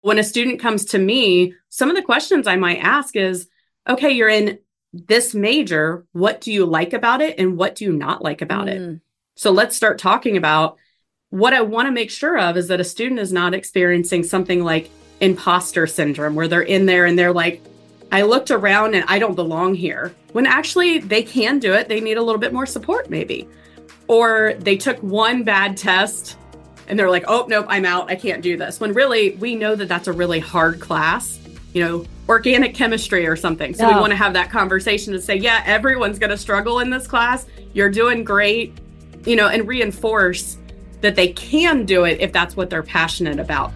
When a student comes to me, some of the questions I might ask is, okay, you're in this major. What do you like about it? And what do you not like about it? So let's start talking about what I want to make sure of is that a student is not experiencing something like imposter syndrome, where they're in there and they're like, I looked around and I don't belong here. When actually they can do it. They need a little bit more support maybe. Or they took one bad test and they're like, oh, nope, I'm out. I can't do this. When really, we know that that's a really hard class, organic chemistry or something. So we want to have that conversation to say, yeah, everyone's going to struggle in this class. You're doing great, and reinforce that they can do it if that's what they're passionate about.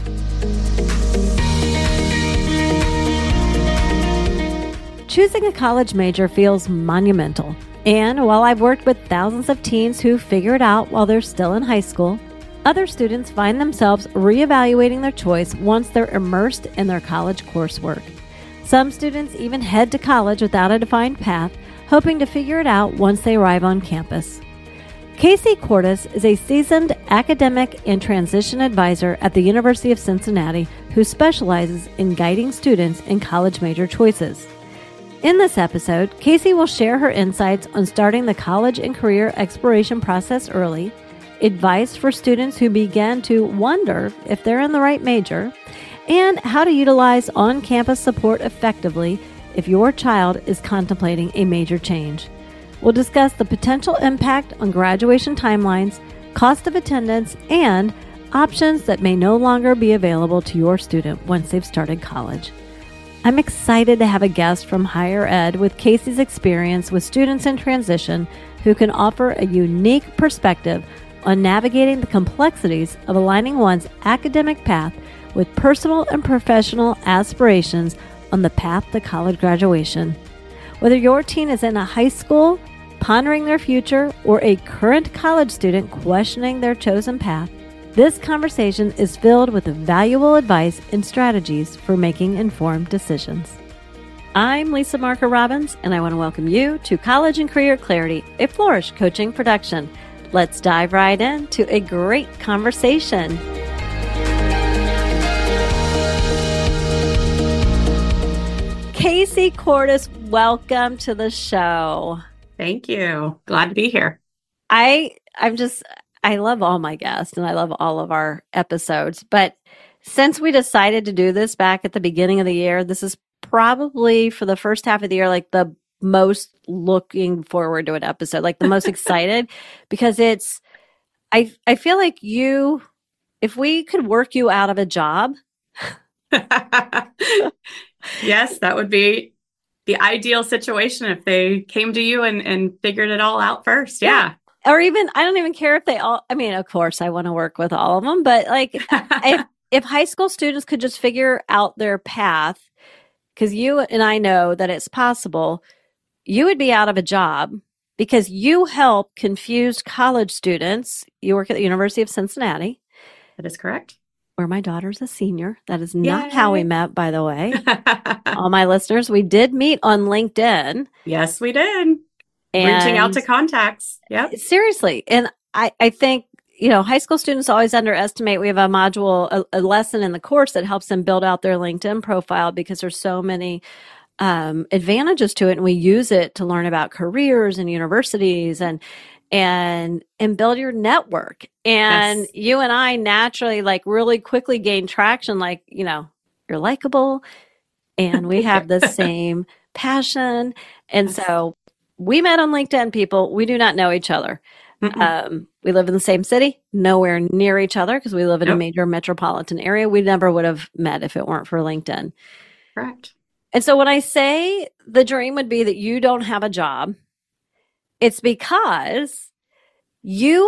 Choosing a college major feels monumental. And while I've worked with thousands of teens who figure it out while they're still in high school, other students find themselves reevaluating their choice once they're immersed in their college coursework. Some students even head to college without a defined path, hoping to figure it out once they arrive on campus. Casey Cordes is a seasoned academic and transition advisor at the University of Cincinnati who specializes in guiding students in college major choices. In this episode, Casey will share her insights on starting the college and career exploration process early, advice for students who begin to wonder if they're in the right major, and how to utilize on-campus support effectively if your child is contemplating a major change. We'll discuss the potential impact on graduation timelines, cost of attendance, and options that may no longer be available to your student once they've started college. I'm excited to have a guest from higher ed with Casey's experience with students in transition who can offer a unique perspective on navigating the complexities of aligning one's academic path with personal and professional aspirations on the path to college graduation. Whether your teen is in a high school, pondering their future, or a current college student questioning their chosen path, this conversation is filled with valuable advice and strategies for making informed decisions. I'm Lisa Marker Robbins, and I want to welcome you to College and Career Clarity, a Flourish coaching production. Let's dive right into a great conversation. Casey Cordes, welcome to the show. Thank you. Glad to be here. I love all my guests and I love all of our episodes, but since we decided to do this back at the beginning of the year, this is probably for the first half of the year, like the most looking forward to an episode, like the most excited, because I feel like if we could work you out of a job. Yes, that would be the ideal situation if they came to you and figured it all out first. Yeah. Or even, I don't even care if they all, of course I want to work with all of them, but like if high school students could just figure out their path, because you and I know that it's possible, you would be out of a job because you help confused college students. You work at the University of Cincinnati. That is correct. Where my daughter's a senior. That is not how we met, by the way. All my listeners, we did meet on LinkedIn. Yes, we did. Reaching out to contacts. Yep. Seriously. And I think, high school students always underestimate. We have a module, a lesson in the course that helps them build out their LinkedIn profile because there's so many advantages to it. And we use it to learn about careers and universities and build your network. And yes. You and I naturally really quickly gain traction. You're likable and we have the same passion. And so we met on LinkedIn, people. We do not know each other. We live in the same city, nowhere near each other because we live in a major metropolitan area. We never would have met if it weren't for LinkedIn. Correct. And so when I say the dream would be that you don't have a job, it's because you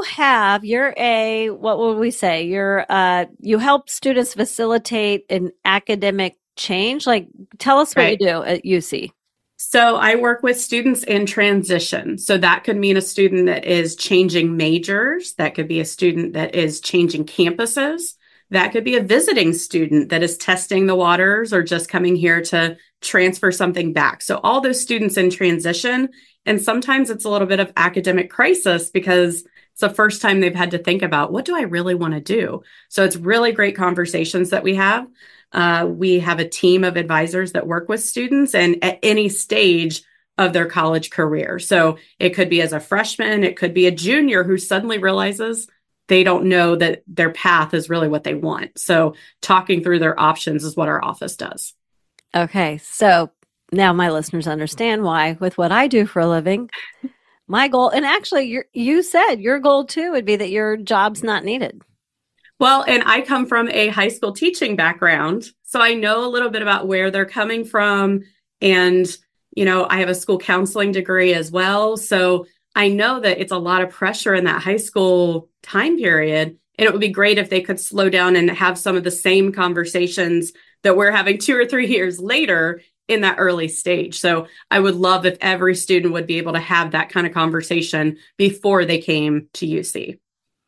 help students facilitate an academic change. Tell us what you do at UC. So I work with students in transition. So that could mean a student that is changing majors. That could be a student that is changing campuses. That could be a visiting student that is testing the waters or just coming here to transfer something back. So all those students in transition, and sometimes it's a little bit of academic crisis because it's the first time they've had to think about, what do I really want to do? So it's really great conversations that we have. We have a team of advisors that work with students and at any stage of their college career. So it could be as a freshman, it could be a junior who suddenly realizes they don't know that their path is really what they want. So talking through their options is what our office does. Okay. So now my listeners understand why, with what I do for a living, my goal, and actually you said your goal too would be that your job's not needed. Well, and I come from a high school teaching background, so I know a little bit about where they're coming from. And, I have a school counseling degree as well. So I know that it's a lot of pressure in that high school time period. And it would be great if they could slow down and have some of the same conversations that we're having 2 or 3 years later in that early stage. So I would love if every student would be able to have that kind of conversation before they came to UC.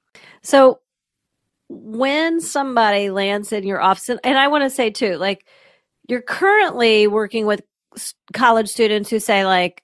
So when somebody lands in your office, and I want to say too, like, you're currently working with college students who say, like,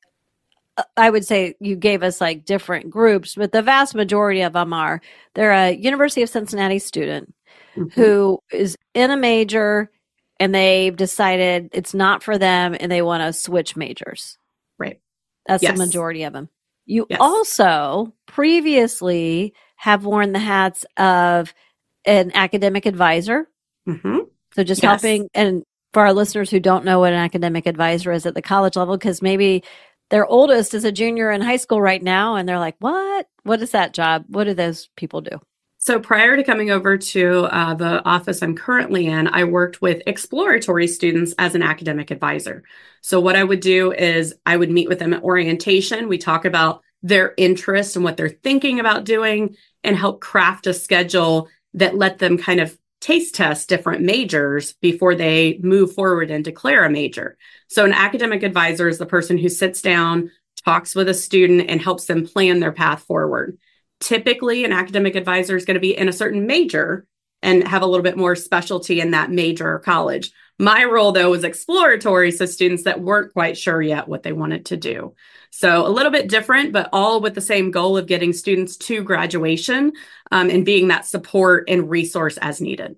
I would say you gave us like different groups, but the vast majority of them they're a University of Cincinnati student who is in a major and they've decided it's not for them and they want to switch majors. Right. That's the majority of them. You also previously have worn the hats of an academic advisor. So just helping, and for our listeners who don't know what an academic advisor is at the college level, because maybe their oldest is a junior in high school right now, and they're like, what is that job? What do those people do? So prior to coming over to the office I'm currently in, I worked with exploratory students as an academic advisor. So what I would do is I would meet with them at orientation. We talk about their interest and what they're thinking about doing and help craft a schedule that let them kind of taste test different majors before they move forward and declare a major. So an academic advisor is the person who sits down, talks with a student, and helps them plan their path forward. Typically, an academic advisor is going to be in a certain major and have a little bit more specialty in that major or college. My role, though, was exploratory, so students that weren't quite sure yet what they wanted to do. So a little bit different, but all with the same goal of getting students to graduation and being that support and resource as needed.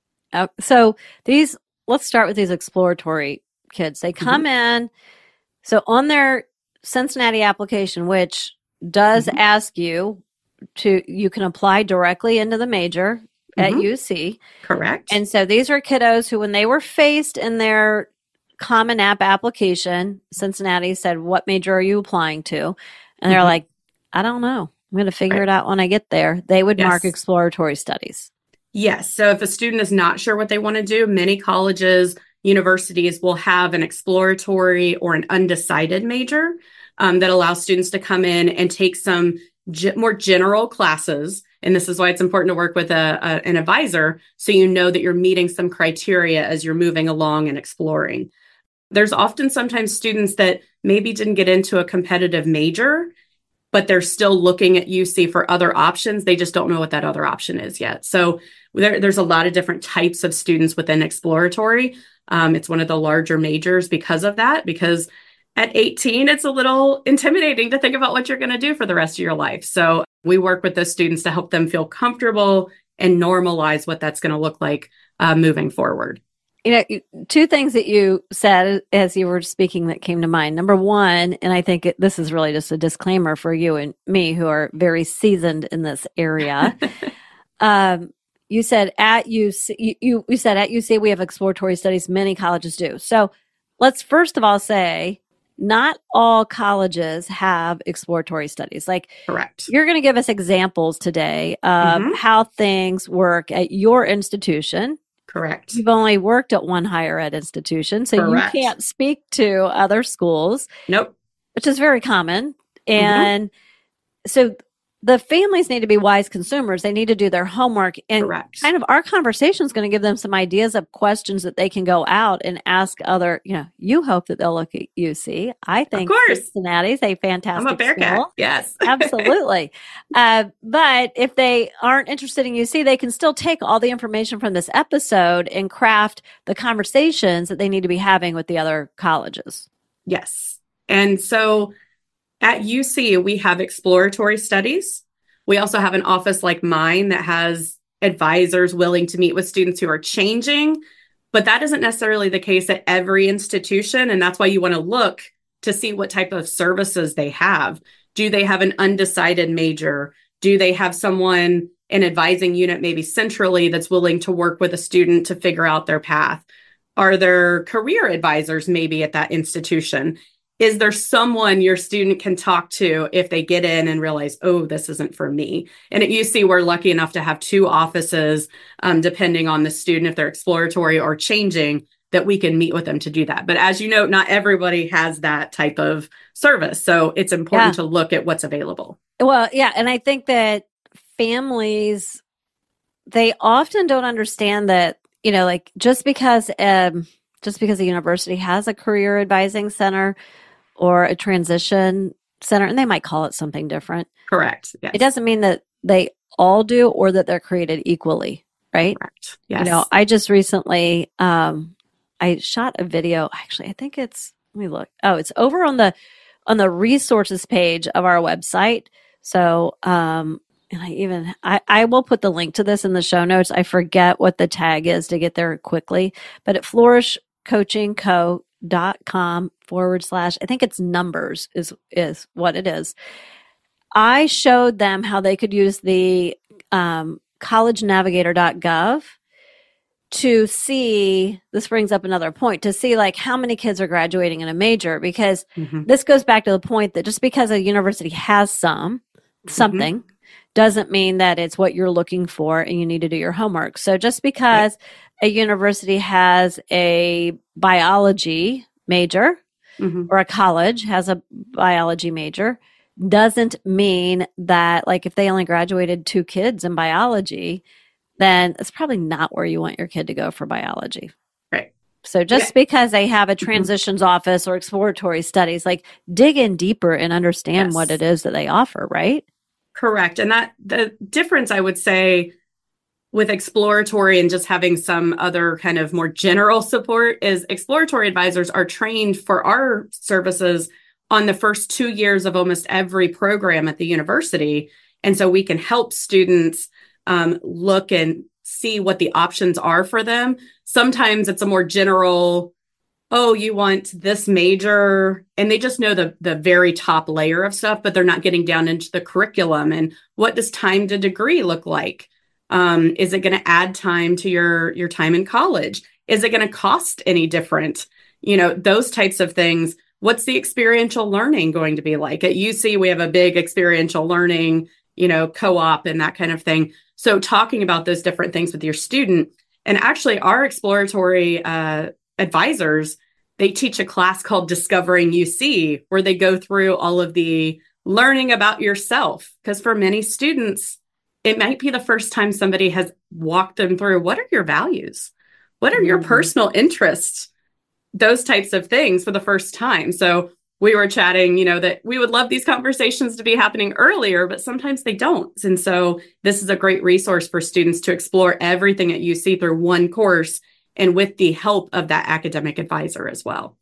So let's start with these exploratory kids. They come in, so on their Cincinnati application, which does ask you you can apply directly into the major at UC. Correct. And so these are kiddos who, when they were faced in their Common App application, Cincinnati said, what major are you applying to? And they're like, I don't know. I'm going to figure it out when I get there. They would mark exploratory studies. Yes. So if a student is not sure what they want to do, many colleges, universities will have an exploratory or an undecided major that allows students to come in and take some more general classes. And this is why it's important to work with an advisor, so you know that you're meeting some criteria as you're moving along and exploring. There's often sometimes students that maybe didn't get into a competitive major, but they're still looking at UC for other options. They just don't know what that other option is yet. So there's a lot of different types of students within exploratory. It's one of the larger majors because of that, because at 18, it's a little intimidating to think about what you're going to do for the rest of your life. So we work with those students to help them feel comfortable and normalize what that's going to look like moving forward. Two things that you said as you were speaking that came to mind. Number one, and I think this is really just a disclaimer for you and me who are very seasoned in this area. You said at UC, you said at UC we have exploratory studies. Many colleges do. So let's first of all say, not all colleges have exploratory studies. Like, correct. You're going to give us examples today of how things work at your institution. Correct. You've only worked at one higher ed institution, so you can't speak to other schools. Nope. Which is very common. And so the families need to be wise consumers. They need to do their homework. And kind of our conversation is going to give them some ideas of questions that they can go out and ask other, you hope that they'll look at UC. I think Cincinnati's a fantastic I'm a Bearcat. school. Yes. Absolutely. But if they aren't interested in UC, they can still take all the information from this episode and craft the conversations that they need to be having with the other colleges. Yes. And so at UC, we have exploratory studies. We also have an office like mine that has advisors willing to meet with students who are changing, But that isn't necessarily the case at every institution. And that's why you want to look to see what type of services they have. Do they have an undecided major? Do they have someone, an advising unit, maybe centrally, that's willing to work with a student to figure out their path? Are there career advisors maybe at that institution? Is there someone your student can talk to if they get in and realize, oh, this isn't for me? And at UC, we're lucky enough to have 2 offices, depending on the student, if they're exploratory or changing, that we can meet with them to do that. But as you know, not everybody has that type of service. So it's important to look at what's available. Well, yeah. And I think that families, they often don't understand that, like just because a university has a career advising center or a transition center, and they might call it something different. Correct. Yes. It doesn't mean that they all do or that they're created equally, right? Correct. Yes. I just recently, I shot a video. Actually, I think let me look. Oh, it's over on the resources page of our website. So, and I will put the link to this in the show notes. I forget what the tag is to get there quickly, but at flourishcoachingco.com / I think it's numbers is what it is. I showed them how they could use the collegenavigator.gov to see, this brings up another point, to see like how many kids are graduating in a major, because this goes back to the point that just because a university has something doesn't mean that it's what you're looking for and you need to do your homework. So just because a university has a biology major or a college has a biology major doesn't mean that, like, if they only graduated 2 kids in biology, then it's probably not where you want your kid to go for biology. Right. So just because they have a transitions office or exploratory studies, like dig in deeper and understand what it is that they offer, right? Correct. And that the difference, I would say, with exploratory and just having some other kind of more general support is exploratory advisors are trained for our services on the first 2 years of almost every program at the university. And so we can help students look and see what the options are for them. Sometimes it's a more general, oh, you want this major, and they just know the very top layer of stuff, but they're not getting down into the curriculum. And what does time to degree look like? Is it going to add time to your time in college? Is it going to cost any different? Those types of things. What's the experiential learning going to be like? At UC, we have a big experiential learning, co-op and that kind of thing. So talking about those different things with your student, and actually our exploratory advisors, they teach a class called Discovering UC, where they go through all of the learning about yourself. Because for many students, it might be the first time somebody has walked them through, what are your values? What are your personal interests? Those types of things for the first time. So we were chatting, that we would love these conversations to be happening earlier, but sometimes they don't. And so this is a great resource for students to explore everything at UC through one course and with the help of that academic advisor as well.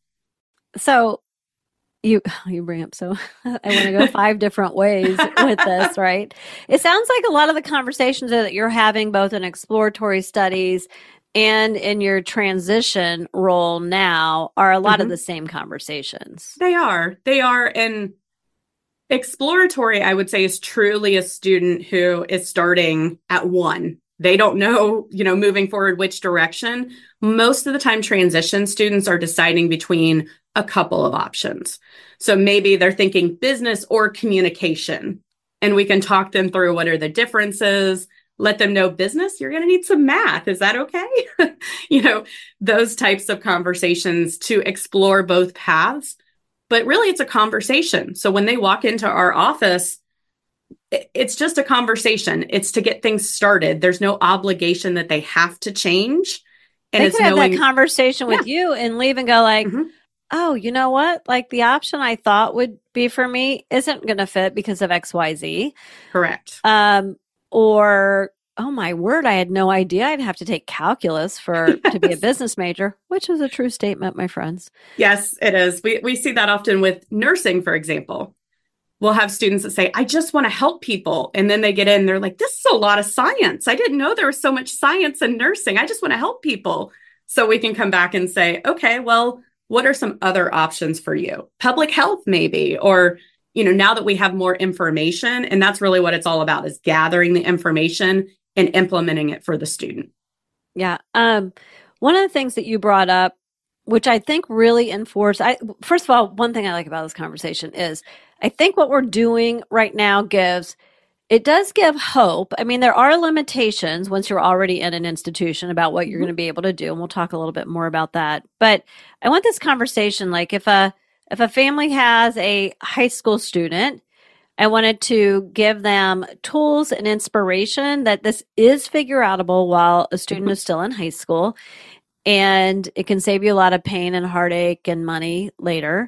So you bring up, so I want to go 5 different ways with this, right? It sounds like a lot of the conversations that you're having both in exploratory studies and in your transition role now are a lot of the same conversations. They are. And exploratory, I would say, is truly a student who is starting at 1. They don't know, moving forward, which direction. Most of the time, transition students are deciding between a couple of options. So maybe they're thinking business or communication, and we can talk them through what are the differences. Let them know business, you're going to need some math. Is that okay? Those types of conversations to explore both paths. But really, it's a conversation. So when they walk into our office, it's just a conversation. It's to get things started. There's no obligation that they have to change. And they could have that conversation with you and leave and go like, oh, you know what? Like the option I thought would be for me isn't going to fit because of XYZ. Correct. Or, oh my word, I had no idea I'd have to take calculus to be a business major, which is a true statement, my friends. Yes, it is. We see that often with nursing, for example. We'll have students that say, I just want to help people. And then they get in, they're like, this is a lot of science. I didn't know there was so much science in nursing. I just want to help people. So we can come back and say, okay, well, what are some other options for you? Public health, maybe, or, now that we have more information, and that's really what it's all about, is gathering the information and implementing it for the student. Yeah. One of the things that you brought up, which I think really first of all, one thing I like about this conversation is I think what we're doing right now does give hope. I mean, there are limitations once you're already in an institution about what you're going to be able to do. And we'll talk a little bit more about that. But I want this conversation, like if a family has a high school student, I wanted to give them tools and inspiration that this is figure outable while a student is still in high school. And it can save you a lot of pain and heartache and money later.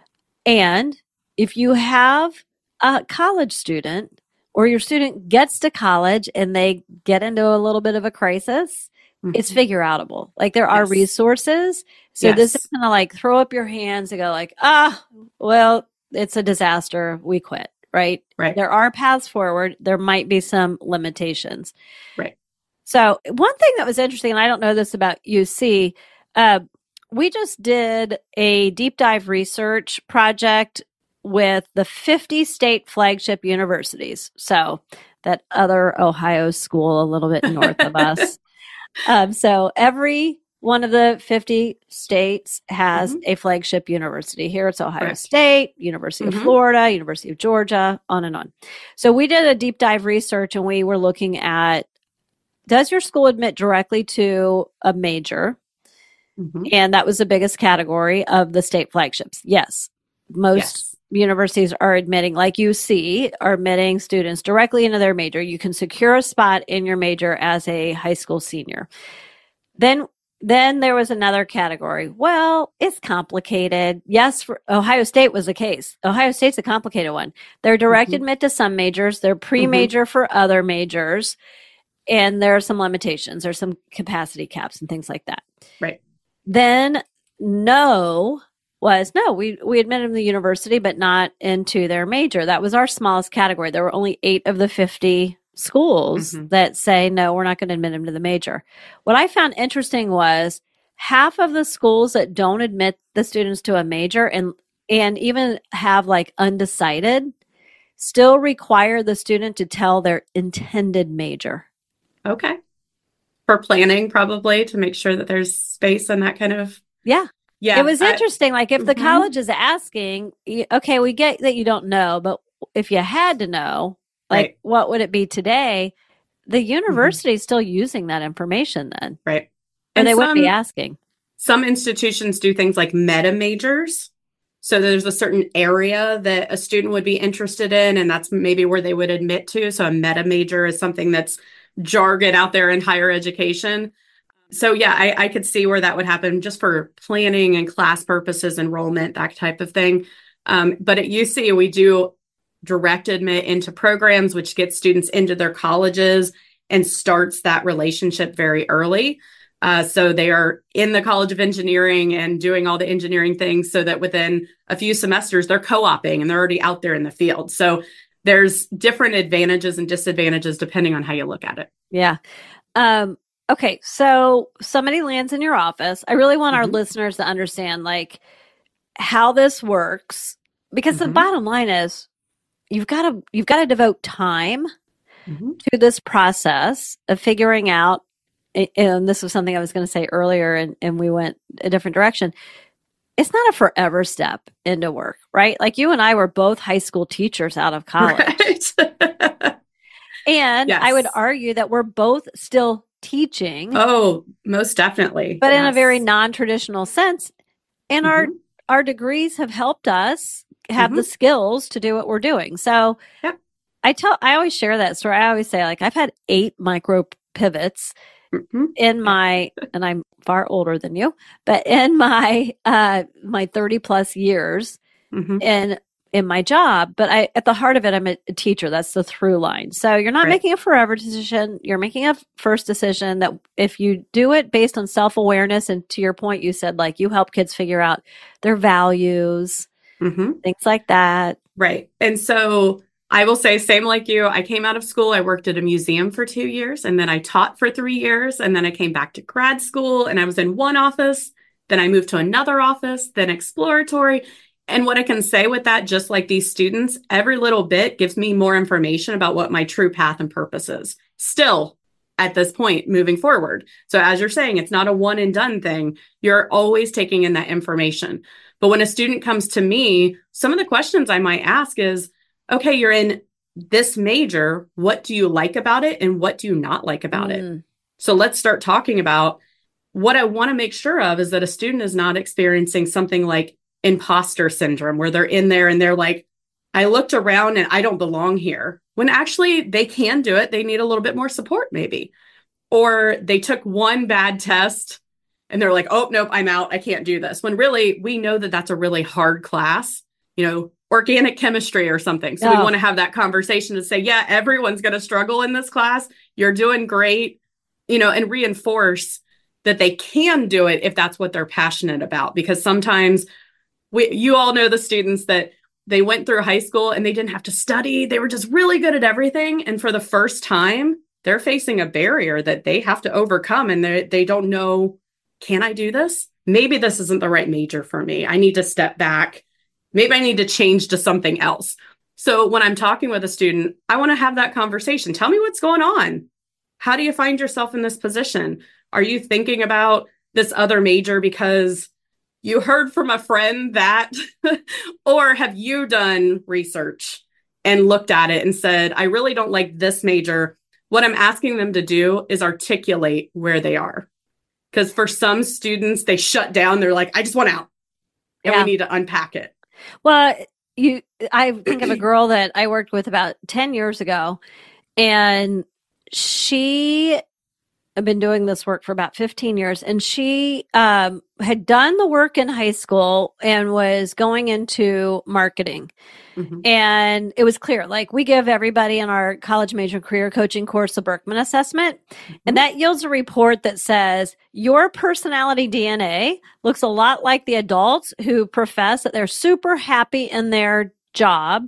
And if you have a college student, or your student gets to college and they get into a little bit of a crisis, it's figure outable. Like there are resources. So this is kind of like throw up your hands and go like, well, it's a disaster. We quit, right? Right. There are paths forward. There might be some limitations. Right. So one thing that was interesting, and I don't know this about UC, we just did a deep dive research project with the 50 state flagship universities. So that other Ohio school a little bit north of us. So every one of the 50 states has a flagship university. Here it's Ohio State, University of Florida, University of Georgia, on and on. So we did a deep dive research and we were looking at, does your school admit directly to a major? And that was the biggest category of the state flagships. Yes. Most universities are admitting, like UC, are admitting students directly into their major. You can secure a spot in your major as a high school senior. Then there was another category. Well, it's complicated. Yes, for Ohio State was the case. Ohio State's a complicated one. They're direct admit to some majors. They're pre-major for other majors. And there are some limitations. There's some capacity caps and things like that. Right. Then we admitted them to the university, but not into their major. That was our smallest category. There were only 8 of the 50 schools that say, no, we're not going to admit them to the major. What I found interesting was half of the schools that don't admit the students to a major and even have like undecided still require the student to tell their intended major. Okay. For planning, probably, to make sure that there's space and that kind of. Yeah. Yeah. It was interesting. Like if the college is asking, okay, we get that you don't know, but if you had to know, like what would it be today? The university is still using that information then. Right. And they wouldn't be asking. Some institutions do things like meta majors. So there's a certain area that a student would be interested in, and that's maybe where they would admit to. So a meta major is something that's jargon out there in higher education. So yeah, I could see where that would happen just for planning and class purposes, enrollment, that type of thing. But at UC, we do direct admit into programs, which gets students into their colleges and starts that relationship very early. So they are in the College of Engineering and doing all the engineering things so that within a few semesters, they're co-oping and they're already out there in the field. So there's different advantages and disadvantages depending on how you look at it. Yeah. Okay. So somebody lands in your office. I really want our listeners to understand like how this works, because the bottom line is you've got to devote time to this process of figuring out. And this was something I was going to say earlier, and we went a different direction. It's not a forever step into work, right? Like you and I were both high school teachers out of college. Right. And I would argue that we're both still teaching. Oh, most definitely. But in a very non-traditional sense. And our degrees have helped us have the skills to do what we're doing. So I always share that story. I always say, like, I've had 8 micro pivots in my, and I'm far older than you, but in my 30 plus years in my job, but at the heart of it, I'm a teacher. That's the through line. So you're not making a forever decision. You're making a first decision that if you do it based on self-awareness, and to your point, you said like you help kids figure out their values, things like that. Right. And so I will say, same like you. I came out of school. I worked at a museum for 2 years, and then I taught for 3 years. And then I came back to grad school and I was in one office. Then I moved to another office, then exploratory. And what I can say with that, just like these students, every little bit gives me more information about what my true path and purpose is. Still, at this point, moving forward. So as you're saying, it's not a one and done thing. You're always taking in that information. But when a student comes to me, some of the questions I might ask is, okay, you're in this major. What do you like about it? And what do you not like about it? So let's start talking about what I want to make sure of is that a student is not experiencing something like imposter syndrome, where they're in there and they're like, I looked around and I don't belong here. When actually they can do it. They need a little bit more support, maybe. Or they took one bad test and they're like, oh, nope, I'm out. I can't do this. When really, we know that that's a really hard class, organic chemistry or something. So we want to have that conversation to say, yeah, everyone's going to struggle in this class. You're doing great, and reinforce that they can do it if that's what they're passionate about. Because sometimes you all know the students that they went through high school and they didn't have to study. They were just really good at everything. And for the first time, they're facing a barrier that they have to overcome. And they don't know, can I do this? Maybe this isn't the right major for me. I need to step back. Maybe I need to change to something else. So when I'm talking with a student, I want to have that conversation. Tell me what's going on. How do you find yourself in this position? Are you thinking about this other major because you heard from a friend that, or have you done research and looked at it and said, I really don't like this major. What I'm asking them to do is articulate where they are. Because for some students, they shut down. They're like, I just want out. And we need to unpack it. Well, I think of a girl that I worked with about 10 years ago, and she had been doing this work for about 15 years, and she had done the work in high school and was going into marketing. Mm-hmm. And it was clear, like, we give everybody in our college major career coaching course a Berkman assessment. Mm-hmm. And that yields a report that says your personality DNA looks a lot like the adults who profess that they're super happy in their job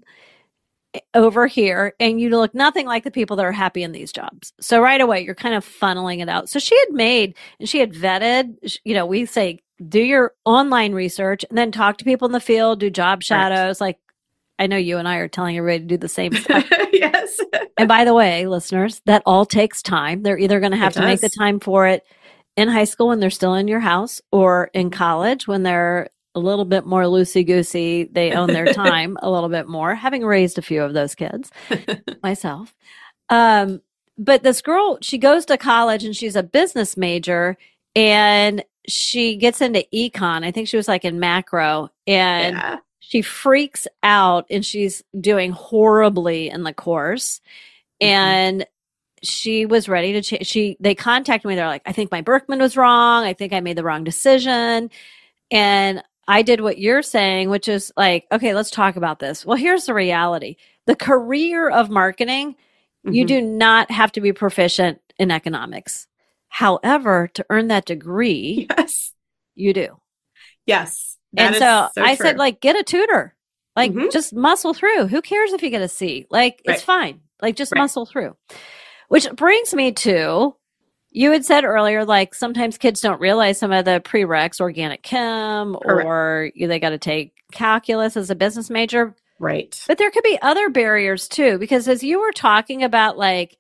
over here, and you look nothing like the people that are happy in these jobs. So right away, you're kind of funneling it out. So she had made, and she had vetted, we say, do your online research and then talk to people in the field, do job shadows. Right. Like, I know you and I are telling everybody to do the same stuff. Yes. And by the way, listeners, that all takes time. They're either going to have to make the time for it in high school when they're still in your house, or in college when they're a little bit more loosey-goosey. They own their time a little bit more, having raised a few of those kids myself. But this girl, she goes to college and she's a business major, and she gets into econ. I think she was like in macro, and she freaks out and she's doing horribly in the course. Mm-hmm. And she was ready to change. They contacted me. They're like, I think my Berkman was wrong. I think I made the wrong decision. And I did what you're saying, which is like, okay, let's talk about this. Well, here's the reality. The career of marketing, mm-hmm. you do not have to be proficient in economics. However, to earn that degree, yes, you do. Yes. And so I said, like, get a tutor, like, mm-hmm. just muscle through. Who cares if you get a C? Like, it's fine. Like, just muscle through. Which brings me to, you had said earlier, like, sometimes kids don't realize some of the prereqs, organic chem, or they got to take calculus as a business major. Right. But there could be other barriers too, because as you were talking about, like,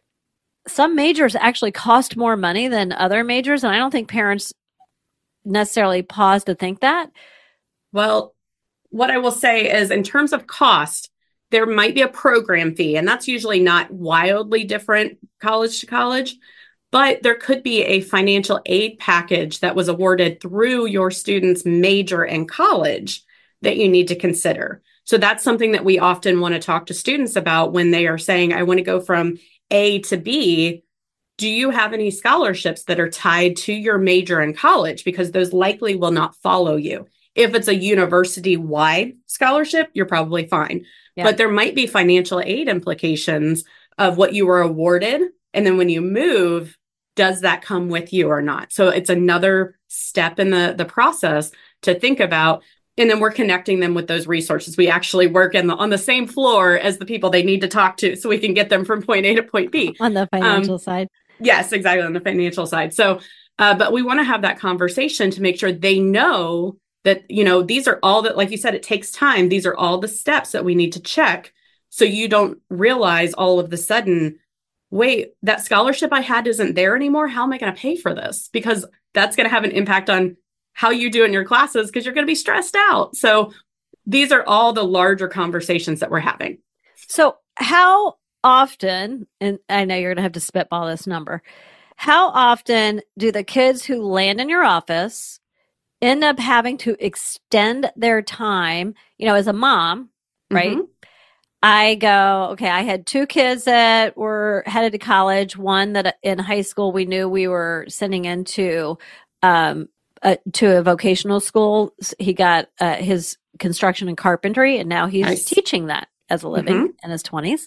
some majors actually cost more money than other majors. And I don't think parents necessarily pause to think that. Well, what I will say is, in terms of cost, there might be a program fee, and that's usually not wildly different college to college, but there could be a financial aid package that was awarded through your student's major in college that you need to consider. So that's something that we often want to talk to students about when they are saying, I want to go from A to B. Do you have any scholarships that are tied to your major in college? Because those likely will not follow you. If it's a university-wide scholarship, you're probably fine. Yeah. But there might be financial aid implications of what you were awarded. And then when you move, does that come with you or not? So it's another step in the process to think about, And then we're connecting them with those resources. We actually work on the same floor as the people they need to talk to so we can get them from point A to point B. On the financial side. Yes, exactly. On the financial side. So, but we want to have that conversation to make sure they know that, these are all that, like you said, it takes time. These are all the steps that we need to check. So you don't realize all of the sudden, wait, that scholarship I had isn't there anymore. How am I going to pay for this? Because that's going to have an impact on how you do in your classes because you're going to be stressed out. So these are all the larger conversations that we're having. So how often, and I know you're going to have to spitball this number, how often do the kids who land in your office end up having to extend their time, as a mom, right? Mm-hmm. I go, okay, I had 2 kids that were headed to college. One that in high school we knew we were sending into to a vocational school. He got his construction and carpentry, and now he's teaching that as a living in his 20s.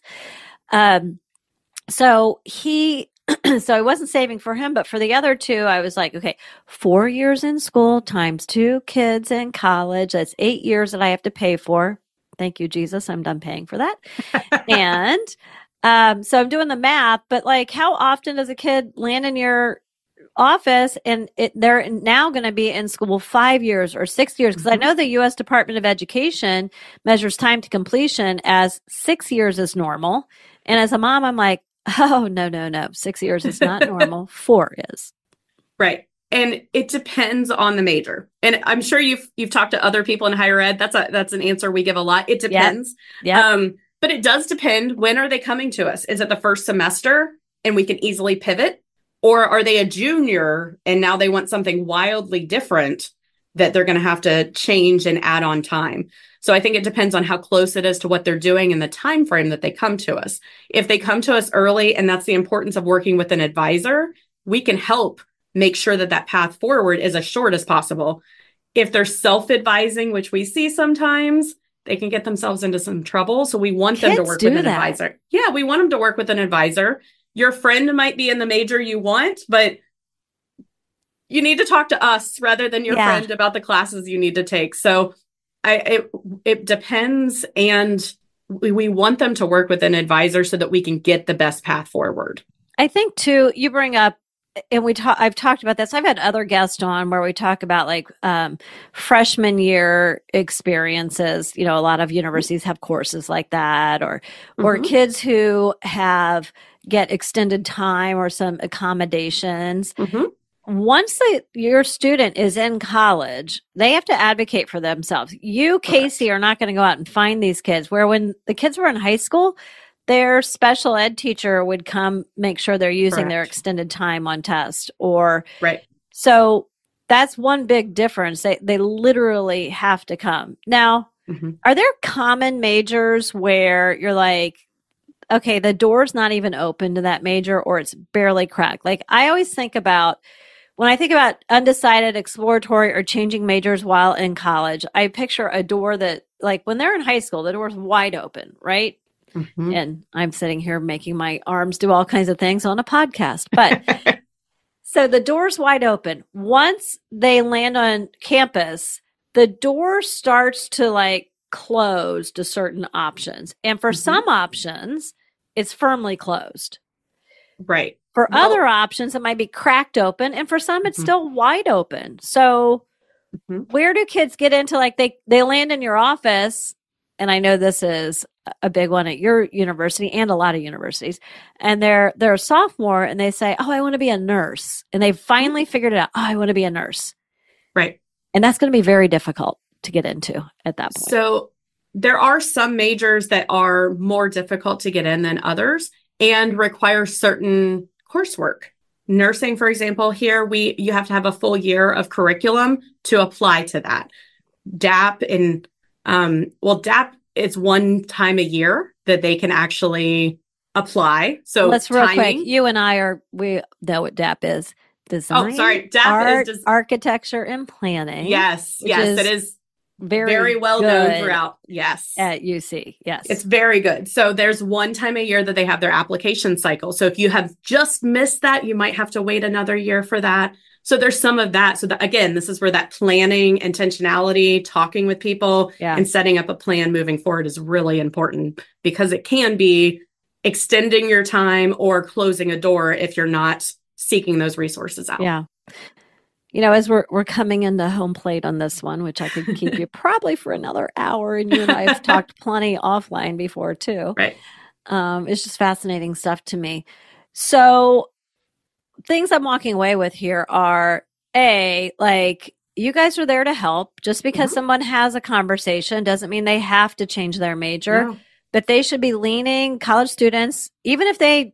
So I wasn't saving for him, but for the other 2, I was like, okay, 4 years in school times 2 kids in college. That's 8 years that I have to pay for. Thank you, Jesus. I'm done paying for that. And so I'm doing the math, but like, how often does a kid land in your office and they're now going to be in school 5 years or 6 years? Because I know the U.S. Department of Education measures time to completion as 6 years is normal. And as a mom, I'm like, oh, no. 6 years is not normal. 4 is. Right. And it depends on the major. And I'm sure you've talked to other people in higher ed. That's an answer we give a lot. It depends. Yeah. But it does depend. When are they coming to us? Is it the first semester and we can easily pivot? Or are they a junior and now they want something wildly different that they're going to have to change and add on time? So I think it depends on how close it is to what they're doing and the time frame that they come to us. If they come to us early, and that's the importance of working with an advisor, we can help make sure that path forward is as short as possible. If they're self-advising, which we see sometimes, they can get themselves into some trouble. So we want them to work with an advisor. Yeah, we want them to work with an advisor. Your friend might be in the major you want, but you need to talk to us rather than your friend about the classes you need to take. So it depends. And we want them to work with an advisor so that we can get the best path forward. I think too, you bring up, and I've talked about this. I've had other guests on where we talk about like freshman year experiences. A lot of universities have courses like that, or kids who get extended time or some accommodations. Once your student is in college, they have to advocate for themselves. You, Casey, are not going to go out and find these kids. Where when the kids were in high school, their special ed teacher would come make sure they're using their extended time on test So that's one big difference. They literally have to come. Now, are there common majors where you're like, okay, the door's not even open to that major or it's barely cracked? Like I always think about, when I think about undecided, exploratory, or changing majors while in college, I picture a door that, like when they're in high school, the door's wide open, right? And I'm sitting here making my arms do all kinds of things on a podcast. But so the door's wide open. Once they land on campus, the door starts to like close to certain options. And for some options, it's firmly closed. Right. For other options, it might be cracked open. And for some, it's still wide open. So where do kids get into, like they land in your office? And I know this is a big one at your university and a lot of universities. And they're a sophomore and they say, oh, I want to be a nurse. And they finally figured it out. Oh, I want to be a nurse. Right. And that's going to be very difficult to get into at that point. So there are some majors that are more difficult to get in than others and require certain coursework. Nursing, for example, here you have to have a full year of curriculum to apply to that. DAP and DAP is one time a year that they can actually apply. So let's real quick. You and we know what DAP is. Design, DAP is architecture and planning. Yes, it is very well known throughout. Yes, at UC. Yes, it's very good. So there's one time a year that they have their application cycle. So if you have just missed that, you might have to wait another year for that. So there's some of that. So that, again, this is where that planning, intentionality, talking with people and setting up a plan moving forward is really important, because it can be extending your time or closing a door if you're not seeking those resources out. Yeah. You know, as we're coming into home plate on this one, which I could keep you probably for another hour, and you and I have talked plenty offline before too. Right. It's just fascinating stuff to me. So things I'm walking away with here are like, you guys are there to help. Just because someone has a conversation doesn't mean they have to change their major. No. But they should be leaning, college students, even if they,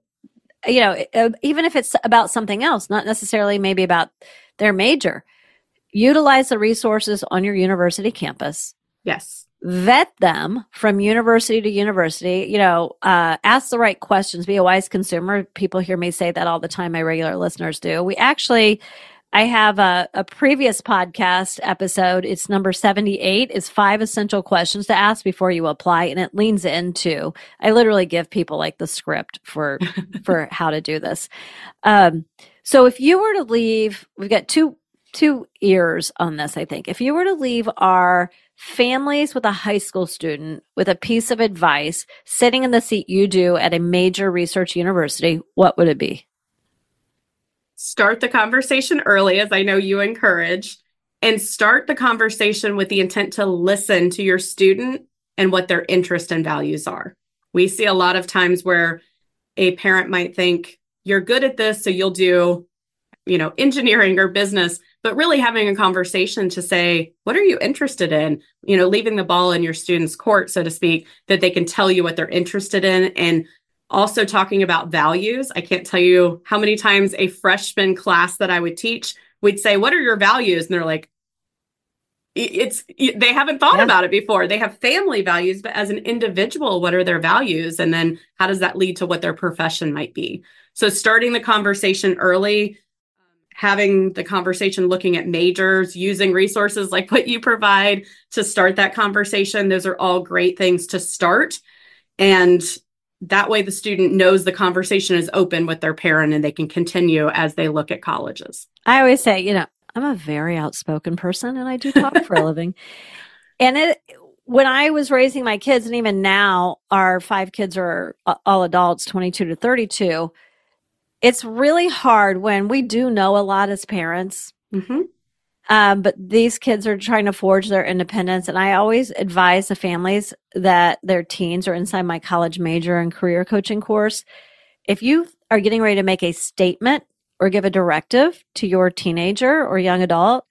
even if it's about something else, not necessarily maybe about their major, utilize the resources on your university campus. Yes. Vet them from university to university, ask the right questions, be a wise consumer. People hear me say that all the time. My regular listeners do. I have a previous podcast episode. It's number 78. It's 5 essential questions to ask before you apply. And it leans into, I literally give people like the script for how to do this. So if you were to leave, we've got two ears on this, I think. If you were to leave our families with a high school student with a piece of advice sitting in the seat you do at a major research university, what would it be? Start the conversation early, as I know you encourage, and start the conversation with the intent to listen to your student and what their interests and values are. We see a lot of times where a parent might think, you're good at this, so you'll do, engineering or business, but really having a conversation to say, what are you interested in? Leaving the ball in your student's court, so to speak, that they can tell you what they're interested in. And also talking about values. I can't tell you how many times a freshman class that I would teach, we'd say, what are your values? And they're like, they haven't thought about it before. They have family values, but as an individual, what are their values? And then how does that lead to what their profession might be? So starting the conversation early, having the conversation, looking at majors, using resources like what you provide to start that conversation. Those are all great things to start. And that way the student knows the conversation is open with their parent and they can continue as they look at colleges. I always say, I'm a very outspoken person and I do talk for a living. And when I was raising my kids, and even now our 5 kids are all adults, 22 to 32, it's really hard when we do know a lot as parents. Mm-hmm. But these kids are trying to forge their independence. And I always advise the families that their teens are inside my college major and career coaching course. If you are getting ready to make a statement or give a directive to your teenager or young adult,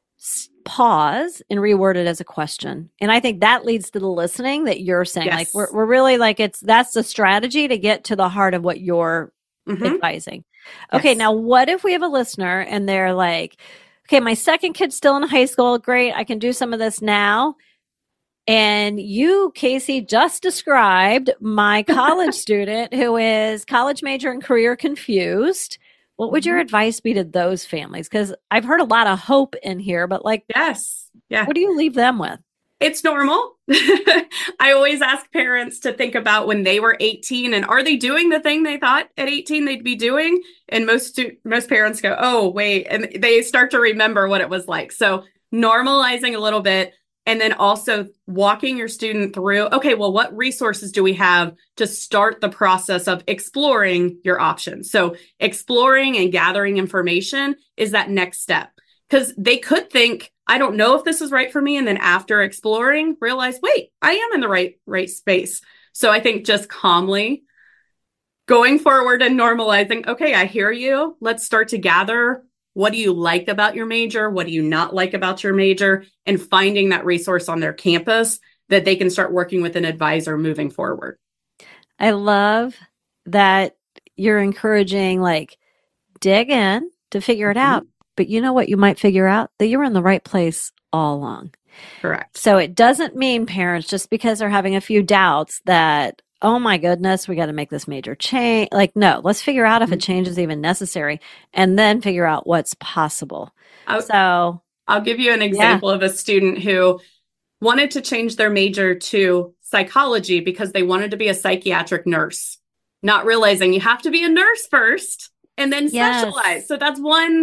pause and reword it as a question. And I think that leads to the listening that you're saying. Yes. Like we're really like, that's the strategy to get to the heart of what you're advising. Okay. Yes. Now what if we have a listener and they're like, okay, my second kid's still in high school. Great. I can do some of this now. And you, Casey, just described my college student who is college major and career confused. What would your advice be to those families? Because I've heard a lot of hope in here, but yes. Yeah. What do you leave them with? It's normal. I always ask parents to think about when they were 18 and are they doing the thing they thought at 18 they'd be doing? And most parents go, oh, wait. And they start to remember what it was like. So normalizing a little bit, and then also walking your student through, okay, well, what resources do we have to start the process of exploring your options? So exploring and gathering information is that next step. Because they could think, I don't know if this is right for me. And then after exploring, realize, wait, I am in the right space. So I think just calmly going forward and normalizing, okay, I hear you. Let's start to gather. What do you like about your major? What do you not like about your major? And finding that resource on their campus that they can start working with an advisor moving forward. I love that you're encouraging, dig in to figure it out. But you know what you might figure out? That you were in the right place all along. Correct. So it doesn't mean parents, just because they're having a few doubts that, oh my goodness, we got to make this major change. No, let's figure out if a change is even necessary and then figure out what's possible. I'll give you an example of a student who wanted to change their major to psychology because they wanted to be a psychiatric nurse, not realizing you have to be a nurse first and then specialize. So that's one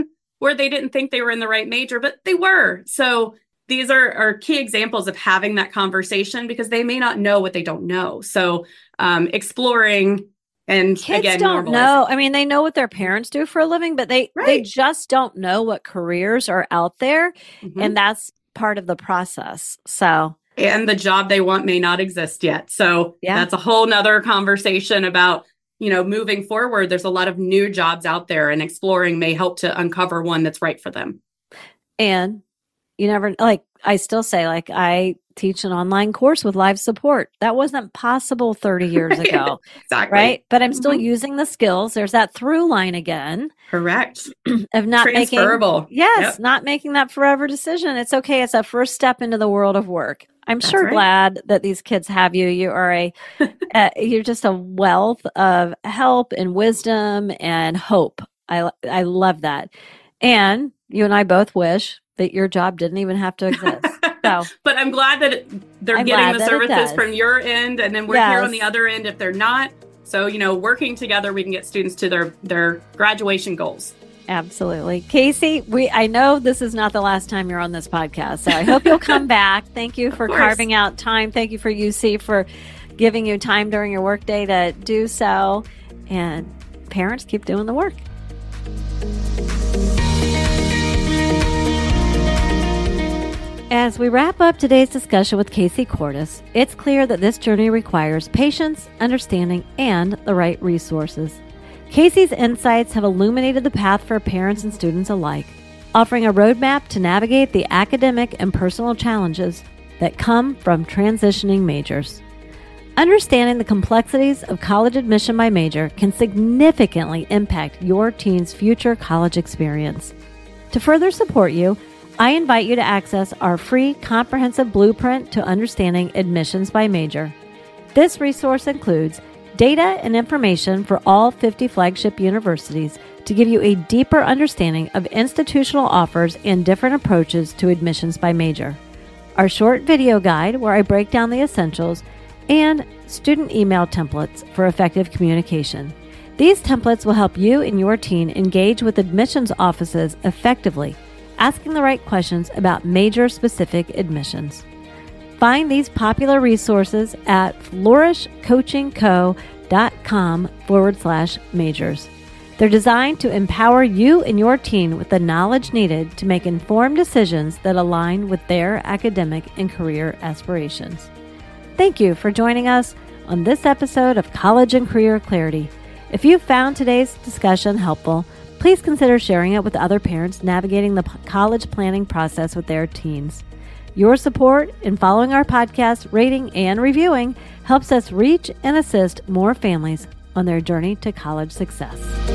where they didn't think they were in the right major, but they were. So these are key examples of having that conversation because they may not know what they don't know. So exploring and kids again, don't know. I mean, they know what their parents do for a living, but they just don't know what careers are out there. Mm-hmm. And that's part of the process. So, and the job they want may not exist yet. So that's a whole nother conversation about, moving forward. There's a lot of new jobs out there, and exploring may help to uncover one that's right for them. And you never, I still say, I teach an online course with live support. That wasn't possible 30 years ago. Exactly. Right. But I'm still using the skills. There's that through line again. Correct. Of not transferable. Not making that forever decision. It's okay. It's a first step into the world of work. I'm sure glad that these kids have you. You are you're just a wealth of help and wisdom and hope. I love that. And you and I both wish that your job didn't even have to exist. So, but I'm glad that they're getting the services from your end, and then we're here on the other end if they're not. So, working together, we can get students to their graduation goals. Absolutely. Casey, I know this is not the last time you're on this podcast, so I hope you'll come back. Thank you for carving out time. Thank you for UC for giving you time during your workday to do so. And parents, keep doing the work. As we wrap up today's discussion with Casey Cordes, it's clear that this journey requires patience, understanding, and the right resources. Casey's insights have illuminated the path for parents and students alike, offering a roadmap to navigate the academic and personal challenges that come from transitioning majors. Understanding the complexities of college admission by major can significantly impact your teen's future college experience. To further support you, I invite you to access our free comprehensive blueprint to understanding admissions by major. This resource includes data and information for all 50 flagship universities to give you a deeper understanding of institutional offers and different approaches to admissions by major, our short video guide where I break down the essentials, and student email templates for effective communication. These templates will help you and your teen engage with admissions offices effectively, asking the right questions about major-specific admissions. Find these popular resources at flourishcoachingco.com/majors. They're designed to empower you and your teen with the knowledge needed to make informed decisions that align with their academic and career aspirations. Thank you for joining us on this episode of College and Career Clarity. If you found today's discussion helpful, please consider sharing it with other parents navigating the college planning process with their teens. Your support in following our podcast, rating, and reviewing helps us reach and assist more families on their journey to college success.